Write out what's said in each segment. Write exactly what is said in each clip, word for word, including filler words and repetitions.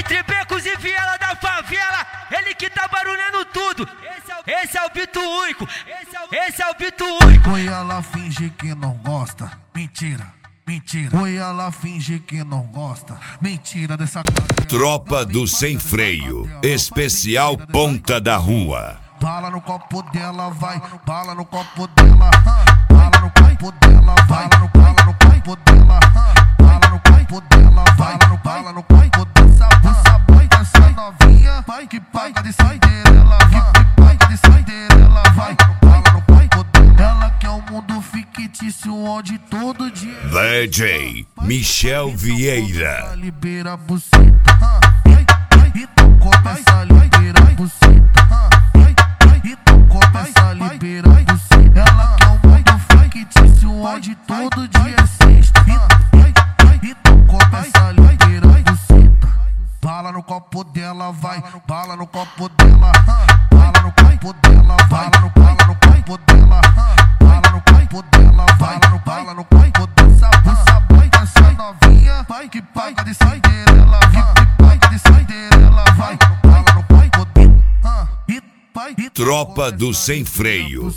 Entre becos e viela da favela, ele que tá barulhando tudo. Esse é o, esse é o Bito Único, esse é o, esse é o Bito Único. Oi, ela finge que não gosta, mentira, mentira. Oi, ela finge que não gosta, mentira dessa cara. Tropa do Sem Freio, especial Ponta da Rua. Bala no copo dela, vai, bala no copo dela, bala no copo dela, vai, bala no, bala no copo dela, bala no copo dela, vai, bala no, bala no copo dessa, essa boy dessa novinha, vai que paga de saideira, que paga de saideira, vai, bala no copo dela. Ela quer um mundo fictício onde todo dia D J Michel Vieira. Libera a buceta, então começa a liberar a buceta. Então começa a liberar a buceta. Ela quer um mundo fictício onde todo dia é sexta. Então começa a liberar a buceta. Bala no copo dela, vai, bala no copo dela, bala no copo dela, bala no, bala no copo dela, bala no copo dela, bala no, bala no copo dessa, essa boy dessa novinha, vai que paga de saideira, ela vai, que paga de saideira, ela vai, bala no copo dela. Tropa do Sem Freio.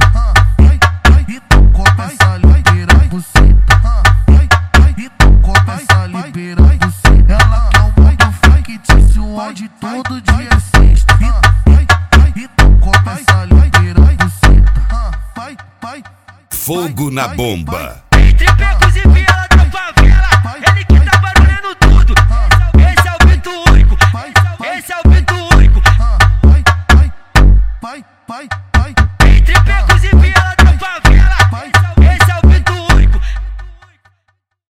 Então começa a liberar a buceta. Então começa a liberar a buceta. Ela quer um mundo fictício onde todo dia é sexta. Então começa a liberar a buceta. Fogo na bomba.